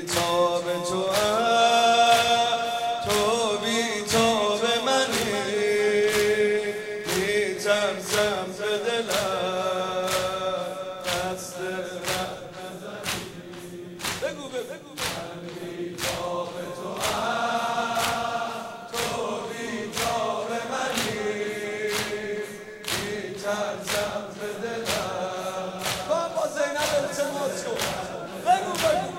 بی‌تاب تو بی‌تاب منی می‌ترسم به دلم دست بگو بی‌تاب تو بی‌تاب منی می‌ترسم به دلم با زینب التماس کن بگو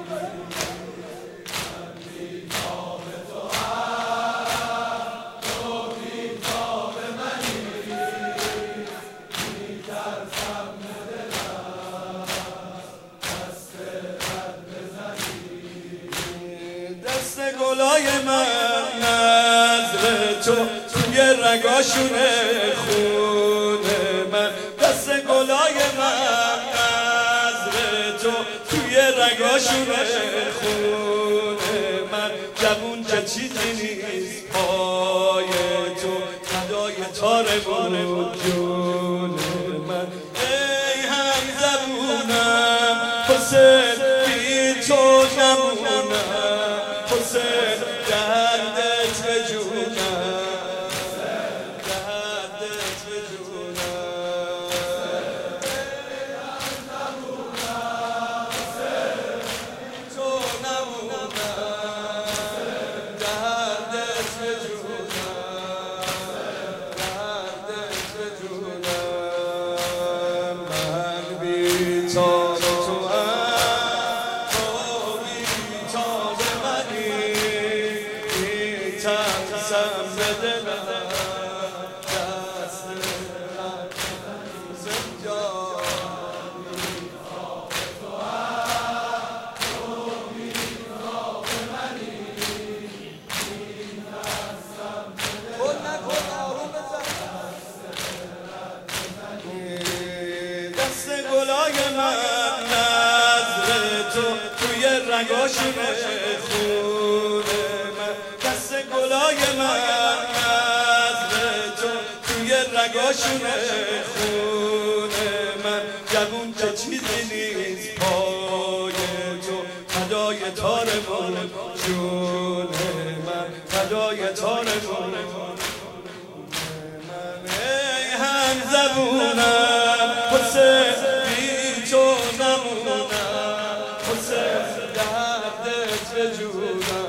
دست گلای من نظر تو توی رگاشونه خون من دست گلای من نظر تو توی رگاشونه خون من جوون که چیزی نیست پای تو فدای تار بود جون من ای هم زبونم حسین بی تو نمونم حسین دردت به جونم دردت به جونم تو نمونم دردت به جونم دردت به جونم من بی‌تاب ترسم به دلم دست زنجا دست گلای من نظر تو توی رگاشونه خون دست گلای من نظر تو توی رگاشونه خون من جوون که چیزی نیست پای تو فدای تار من جون من فدای تار من ای هم زبونم حسین بی تو نمونم حسین دردت به جونم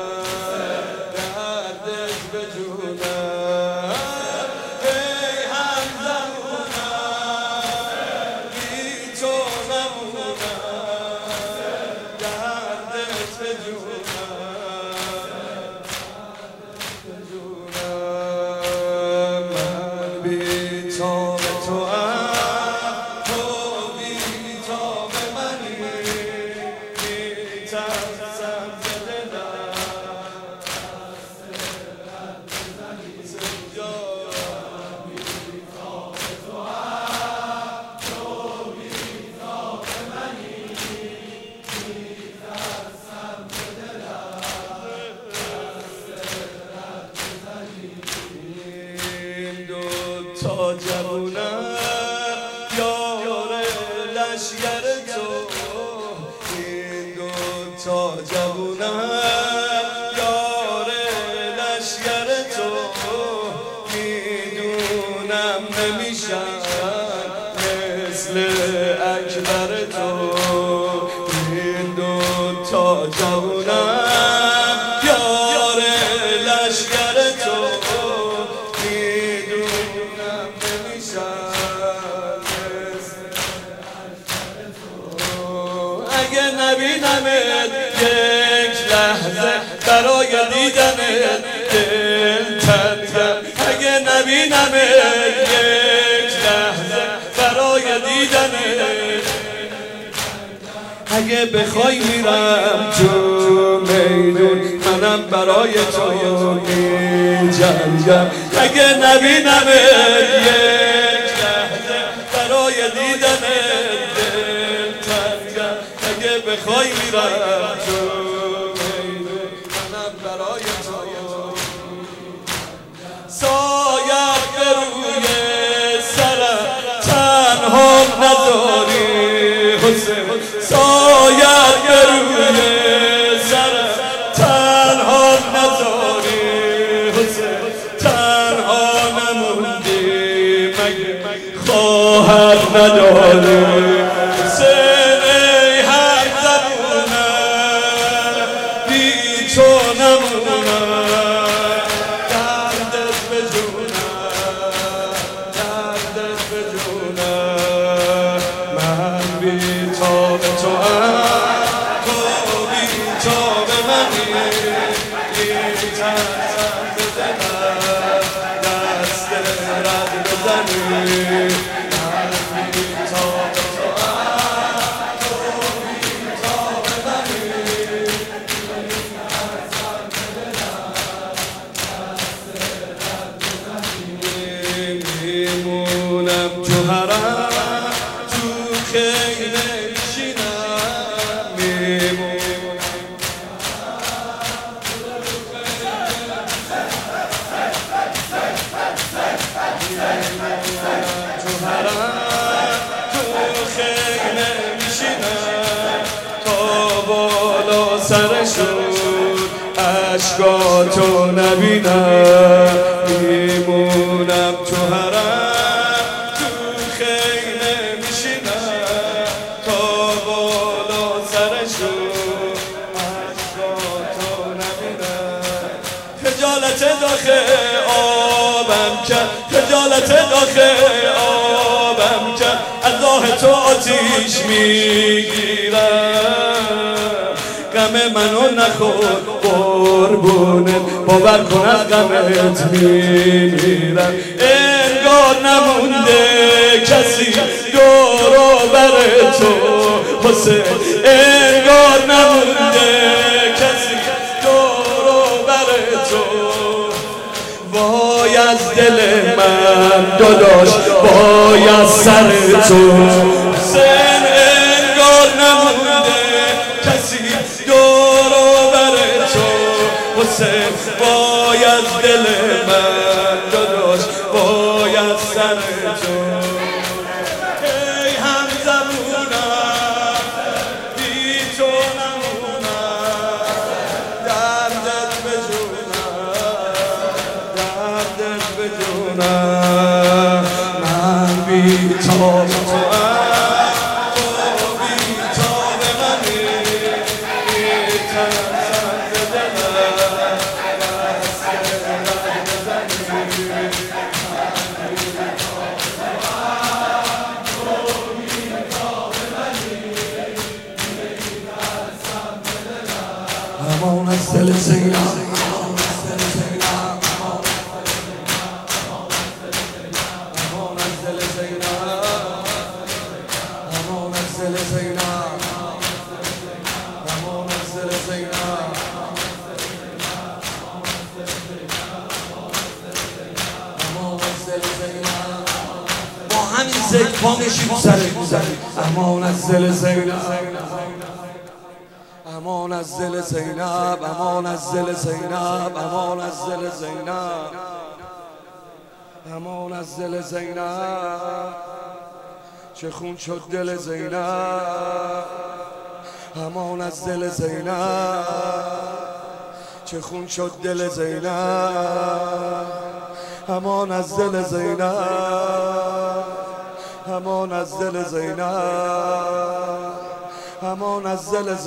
بی‌تاب تو بی‌تاب منی می‌ترسم به دلم زنجا بی‌تاب تو بی‌تاب منی می‌ترسم به دلم تا جوونم یار لشگر تو این دو تا جوونم یار لشگر تو میدونم نمیشن مثل اکبر تو این دو تا جوونم یار لشگر تو اگه نبینمت یک لحظه برای دیدنت دل تنگم اگه نبینمت یک لحظه برای دیدنت اگه بخوای میرم تو میدون منم برای تو میجنگم اگه نبینمت یک لحظه برای دیدنت اگه بخوای میرم تو منم برای تو سایه به روی سرم تنها نذاری حسین سایه به روی حسین ای هر زبونم بی تو نمونم دردت به جونم دردت به جونم من بی تو به تو هم تو بی تو به منی میترسم به دلم دست رد بزنی میمونم تو حرم تو خیمه میشینم میمونم تو حرم تو خیمه میشینم تا بالا سرشون اشکاتو نبینم میمونم تو حرم تو خیمه میشینم تا بالا سرشون اشکاتو نبینم خجالت داخل آبم کرد خجالت داخل آبم کرد از راه تو آتیش میگیرم غم منو نخور قربونت باور کن از غمت میمیرم انگار نمونده کسی دور و بر تو حسین انگار نمونده کسی دور و بر تو وای از دل من داداش وای از سر تو حسین انگار نمونده کسی دور و بر تو حسین وای از دل من داداش وای از سر تو ای هم زبونم بی تو نمونم دردت به جونم دردت به جونم من بی تو امان از دل زینب امان از دل زینب امان از دل زینب امان از دل زینب امان از دل زینب امان از دل زینب با همین ذکر پا میشیم سرت میزنیم امان از دل زینب امان از دل زینب امان از دل زینب امان از دل زینب امان از دل زینب چه خون شد دل زینب امان از دل زینب چه خون شد دل زینب امان از دل زینب امان از دل زینب امان از دل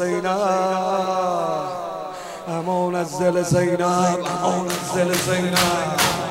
زینب امان از دل زینب امان از دل زینب